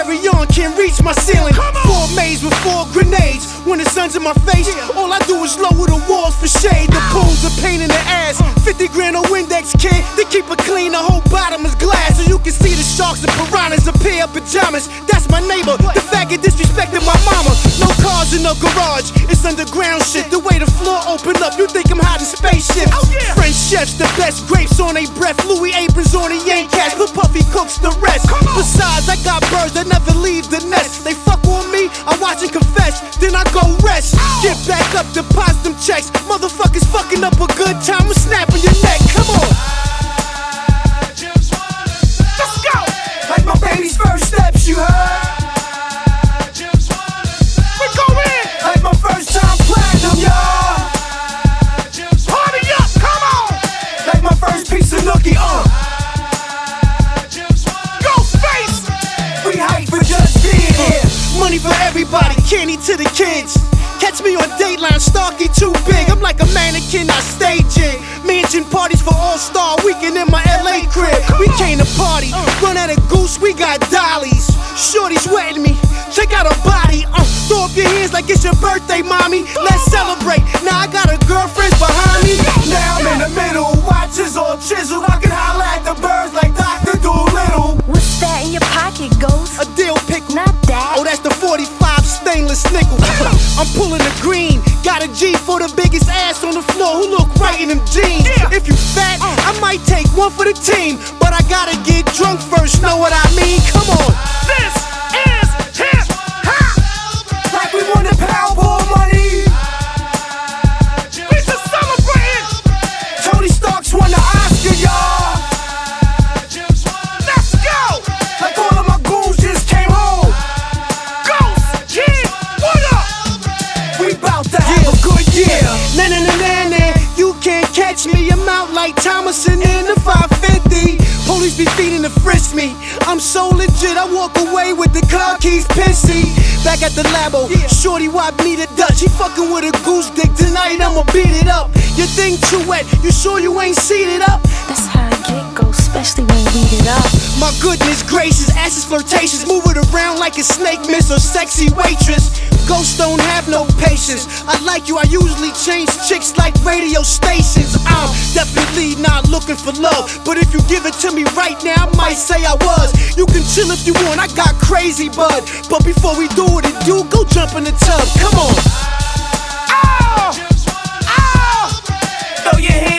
carry on, can't reach my ceiling. 4 maids with 4 grenades. When the sun's in my face, all I do is lower the walls for shade. The pool's a pain in the ass. 50 grand on Windex, kid. They keep it clean, the whole bottom is glass. So you can see the sharks and piranhas, a pair of pajamas. That's my neighbor, the faggot disrespecting my mama. No cars in the garage, it's underground shit. The way the floor open up, you think I'm hiding spaceships. French chefs, the best grapes on their breath. Louis aprons on the yank cats, but Puffy cooks the rest. Besides, I got birds that never leave the nest. They fuck on me, I watch and confess, then I go rest. Get back up, deposit them checks. Motherfuckers fucking up a good time, I'm snapping your neck. Come on. Let's go. Like my baby's first steps, you heard? We go in. Like my first time platinum, y'all. Party up, come on. Like my first piece of nookie, Ghostface. We hype for just being here. Money for everybody, candy to the kids. Catch me on Dateline, Starkey too big. I'm like a mannequin, I stage it. Mansion parties for All-Star Weekend in my LA crib. We came to party, run out of goose, we got dollies. Shorty's wetting me, check out her body. Throw up your hands like it's your birthday, mommy. Let's celebrate, now I got a girlfriend behind me. Now I'm in the middle, watches all chiseled. I can holler at the birds like Dr. Doolittle. What's that in your pocket, Ghost? A dill pickle. Not that. Oh, that's the 45 stainless nickel. I'm pulling the green. Got a G for the biggest ass on the floor who look right in them jeans. If you fat, I might take one for the team, but I gotta get drunk first, know what I mean? Come on. This is hip hop. Like we won the Powerball money. We just celebrating. Tony Stark's won the Oscar, y'all. Let's go. Like all of my goons just came home. Ghost, kid, what up? We bout to have a good year. Nah, nah, nah, nah, nah. You can't catch me. I'm out like Thomason in the 550. Police be feeding to frisk me. I'm so legit, I walk away with the car keys pissy. Back at the labo, shorty wiped me the Dutch. He fucking with a goose dick tonight, I'ma beat it up. Your thing too wet, you sure you ain't seated up? That's how I get, Ghost, especially when we get up. My goodness gracious, ass is flirtatious. Move it around like a snake miss or sexy waitress. Ghosts don't have no patience. I like you, I usually change chicks like radio stations. I'm definitely not looking for love, but if you give it to me right now, I might say I was. You can chill if you want, I got crazy bud. But before we do what it do, go jump in the tub, come on. Oh! Oh! Throw your hands